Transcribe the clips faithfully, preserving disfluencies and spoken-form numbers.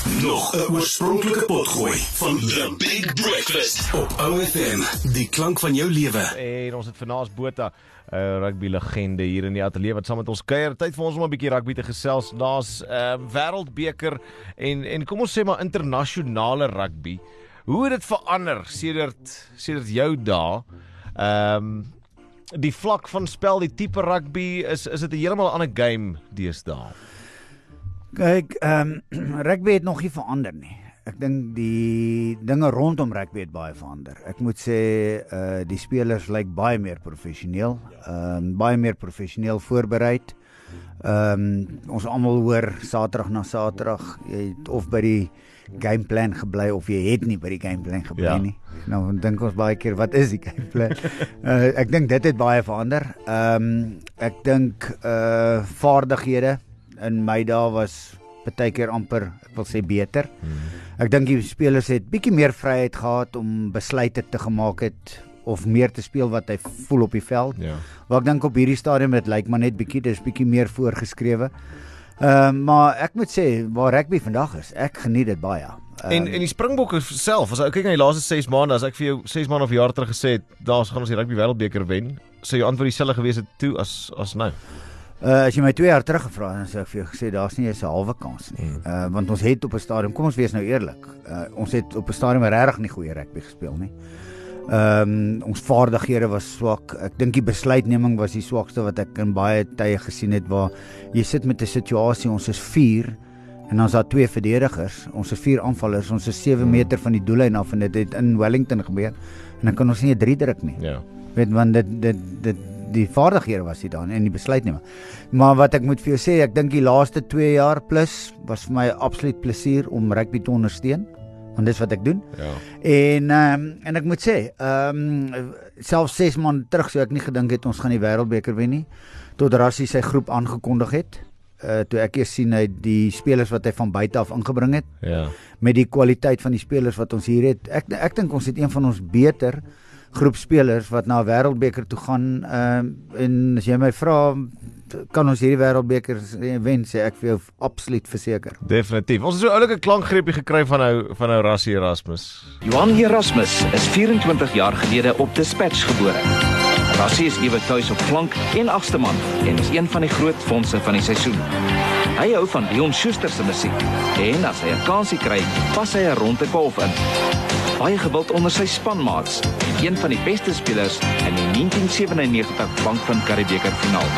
Nog 'n oorspronklike potgooi van The Big Breakfast op O F M, die klank van jou lewe. En ons het Vanaas Botha, 'n uh, rugby-legende hier in die ateljee wat saam met ons kuier. Tyd vir ons om 'n bietjie rugby te gesels. Daar's uh, Wêreldbeker en en kom ons sê maar internasionale rugby. Hoe het dit verander sedert sedert jou dae? Ehm um, die vlak van spel, die tipe rugby, is is dit 'n heeltemal ander game deesdae? Kyk, um, rugby het nog nie verander nie. Ek dink die dinge rondom rugby het baie verander. Ek moet sê, uh, die spelers lyk baie meer professioneel, um, baie meer professioneel voorbereid. Um, ons almal hoor Saterdag na Saterdag, jy het of by die gameplan gebly of jy het nie by die gameplan gebly ja. nie. Nou dink ons baie keer, wat is die gameplan? uh, ek dink dit het baie verander. Um, ek dink uh, vaardighede in my dae was baie keer amper, ek wil sê beter. Hmm. Ek dink die spelers het bietjie meer vryheid gehad om besluite te gemaak het of meer te speel wat hy voel op die veld. Ja. Maar ek dink op hierdie stadium dit lyk maar net bietjie, dis bietjie meer voorgeskrewe. Uh, maar ek moet sê, waar rugby vandag is, ek geniet dit baie. Um, en, en die Springbokke self, as ek kyk na die laaste ses maande, as ek vir jou ses maande of jaar terug gesê het, daar gaan ons die rugby wêreldbeker wen, sou jou antwoord dieselfde gewees het toe as, as nou? Uh, as jy my twee jaar terug gevra het, dan sê ek vir jou gesê, daar is nie eens 'n halwe kans nie. Uh, want ons het op 'n stadium, kom ons wees nou eerlik, uh, ons het op 'n stadium regtig nie goeie rugby gespeel nie. Um, ons vaardighede was swak. Ek dink die besluitneming was die swakste wat ek in baie tye gesien het, waar jy sit met 'n situasie, ons is vier, en dan is daar twee verdedigers, ons is vier aanvallers, ons is sewe meter van die doellyn af, en dit het in Wellington gebeur, en dan kan ons nie 'n drie druk nie. Ja. Weet, want dit, dit, dit die vaardighede was hier dan en die besluitneming. Maar wat ek moet vir jou sê, ek dink die laaste twee jaar plus was vir my absoluut plesier om rugby te ondersteun, want dis wat ek doen. Ja. En um, en ek moet sê, um, selfs ses maande terug sou ek nie gedink het ons gaan die wêreldbeker wen nie, tot Rassie sy groep aangekondig het. Uh, toe ek eers sien hy die spelers wat hy van buite af ingebring het, ja. met die kwaliteit van die spelers wat ons hier het. Ek ek dink ons het een van ons beter groep spelers wat na 'n wêreldbeker toe gaan, uh, en as jy my vra, kan ons hierdie wêreldbeker wen, sê ek vir jou absoluut verseker. Definitief. Ons het so 'n oulike klankgreepie gekry van nou van nou Rassie Erasmus. Johan Erasmus is vyf-en-twintig jaar gelede op Dispatch gebore. Rassie is ewe tuis op flank en agste man en is een van die groot fondse van die seisoen. Hy hou van Leon Schuster se musiek en as hy 'n kansie kry, pas hy 'n ronde golf in. Baie gewild onder sy spanmaats en een van die beste spelers in die negentien sewenennegentig Bank van Karibeker finaal.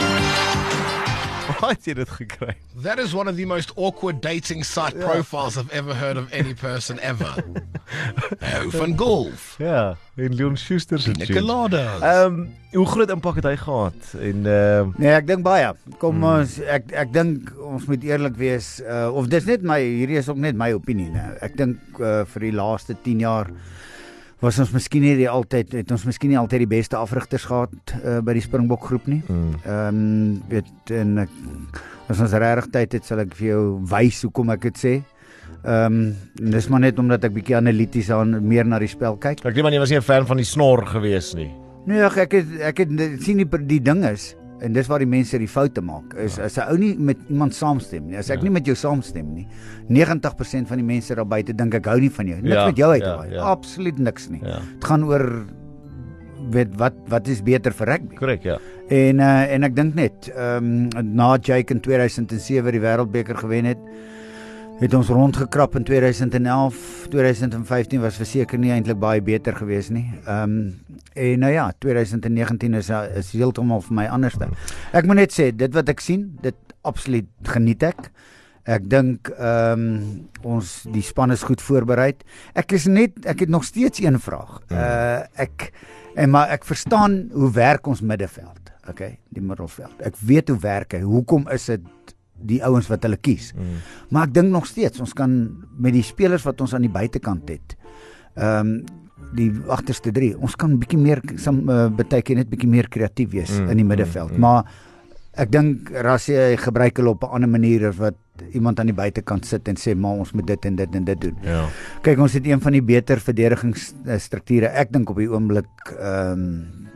Waar het jy dit gekry? That is one of the most awkward dating site yeah. profiles I've ever heard of any person ever. Hou van golf. Ja, en Leon Schuster se Nicoladas. Ehm, um, hoe groot impak het hy gehad? En ehm uh, nee, ek dink baie. Kom hmm. ons ek ek dink ons moet eerlik wees, uh, of dis net my, hierdie is ook net my opinie, né? Ek dink uh, vir die laaste tien jaar was ons miskien nie die altyd het ons miskien nie altyd die beste afrigters gehad uh, by die Springbok groep nie. Ehm um, weet en ek, as ons regtig tyd het, sal ek vir jou wys hoekom ek dit sê. Ehm um, dis maar net omdat ek bietjie analities aan meer na die spel kyk. Ek dink maar jy was nie 'n fan van die snor gewees nie. Nee, ek ek het ek het sien die die ding is, en dis waar die mense die foute maak, is ja. as 'n ou nie met iemand saamstem nie, as ek ja. nie met jou saamstem nie, negentig persent van die mense daar buite dink ek hou nie van jou, niks ja, met jou uit ja, ja. absoluut niks nie. Ja. Het gaan oor weet wat wat is beter vir rugby. Korrek, ja. En uh, en ek dink net, ehm um, na Jake in tweeduisend sewe die wêreldbeker gewen het, het ons rondgekrap in tweeduisend elf, tweeduisend vyftien was verseker nie eintlik baie beter gewees nie. Ehm um, en nou ja, tweeduisend negentien is is heeltemal vir my anders. Ek moet net sê, dit wat ek sien, dit absoluut geniet ek. Ek dink ehm um, ons die span is goed voorberei. Ek is net ek het nog steeds een vraag. Uh ek en maar ek verstaan hoe werk ons middelveld. Okay, die middelveld. Ek weet hoe werk hy. Hoekom is dit die ouens wat hulle kies. Mm. Maar ek dink nog steeds, ons kan met die spelers wat ons aan die buitekant het, ehm um, die agterste drie, ons kan bietjie meer, som, uh, beteken net bietjie meer kreatief wees mm, in die middelveld. Mm, mm. Maar ek dink Rassie gebruik hulle op 'n ander manier as wat iemand aan die buitekant sit en sê, maar ons moet dit en dit en dit doen. Ja. Kyk, ons het een van die beter verdedigingsstrukture, ek dink op die oomblik, ehm um,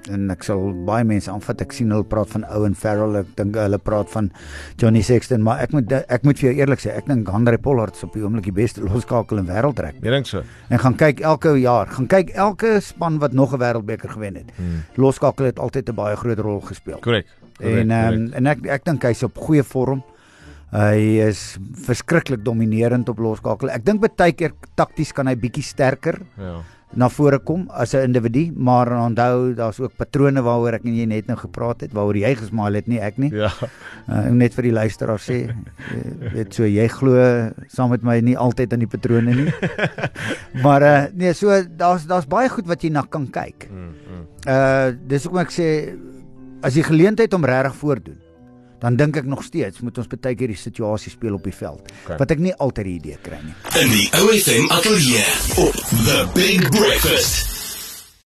en ek sal baie mense aanvat. Ek sien hulle praat van Owen Farrell, ek dink hulle praat van Johnny Sexton, maar ek moet ek moet vir jou eerlik sê, ek dink Handré Pollard is op die oomblik die beste loskakel in wêreldrek. Jy dink so? En gaan kyk elke jaar, gaan kyk elke span wat nog 'n wêreldbeker gewen het. Hmm. Loskakel het altyd 'n baie groot rol gespeel. Korrek. En um, en ek ek dink hy's op goeie vorm. Hy is verskriklik dominerend op loskakel. Ek dink baie keer takties kan hy bietjie sterker. Ja. na vore kom as 'n individu, maar onthou daar's ook patrone waaroor ek en jy net nou gepraat het, waaroor jy gesmaal het, nie ek nie. Ja. Uh, net vir die luisteraar sê, jy weet so jy glo saam met my nie altyd aan die patrone nie. maar uh, nee, so daar's daar's baie goed wat jy na kan kyk. Mm, mm. Uh dis hoekom ek sê as jy geleentheid om regtig voordoen, dan dink ek nog steeds moet ons baie keer die situasie speel op die veld, okay. wat ek nie altyd die idee kry nie. In die O F M ateljee op The Big Breakfast.